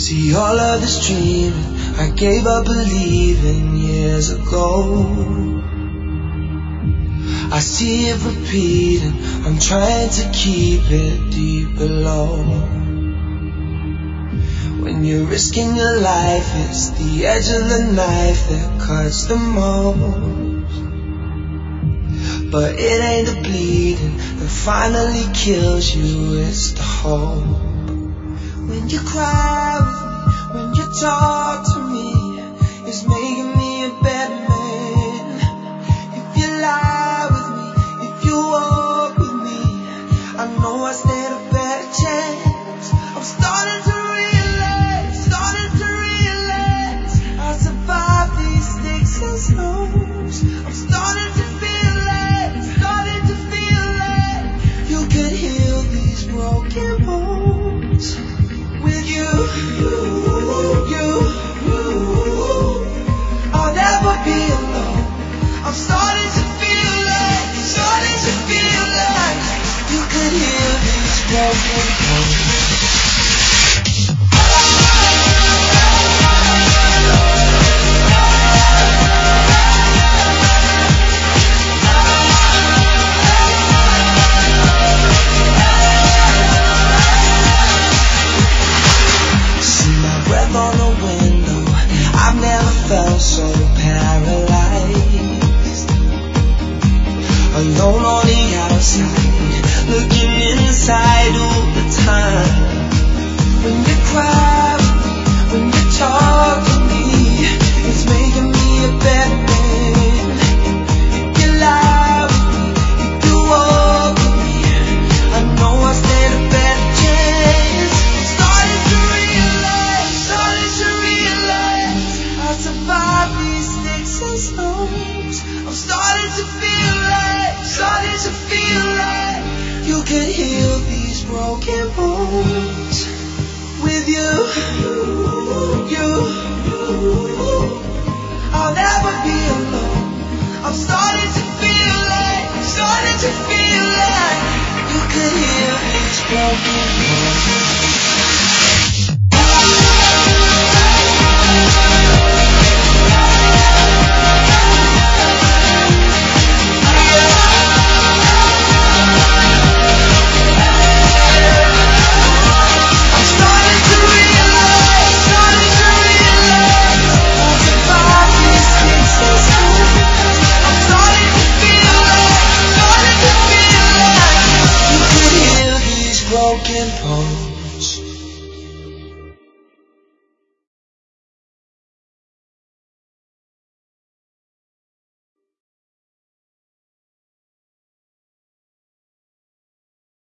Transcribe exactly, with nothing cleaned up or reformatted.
See all of this dreaming, I gave up believing years ago. I see it repeating, I'm trying to keep it deep below. When you're risking your life, it's the edge of the knife that cuts the most. But it ain't the bleeding that finally kills you, it's the hope. When you cry with me, when you talk to me, it's making me a better man. If you lie with me, if you walk with me, I know I stand a better chance. I'm starting to realize, starting to realize I survived these sticks and stones. I'm starting to feel like, starting to feel like you can heal these broken bones. With you, you, you, I'll never be alone. I'm starting to feel like, starting to feel like you could heal these broken bones. Felt so paralyzed, alone on the outside, looking inside all the time. When you cry with me, when you talk to me, it's making me a better man. If you lie with me, if you walk with me, I know I stand a better chance. I'm starting to realize, starting to realize I survive these sticks and stones. I'm starting to feel like, starting to feel like you can heal these broken bones. With you, you, I'll never be alone. I'm starting to feel like, starting to feel like you can heal these broken bones. Broken bones.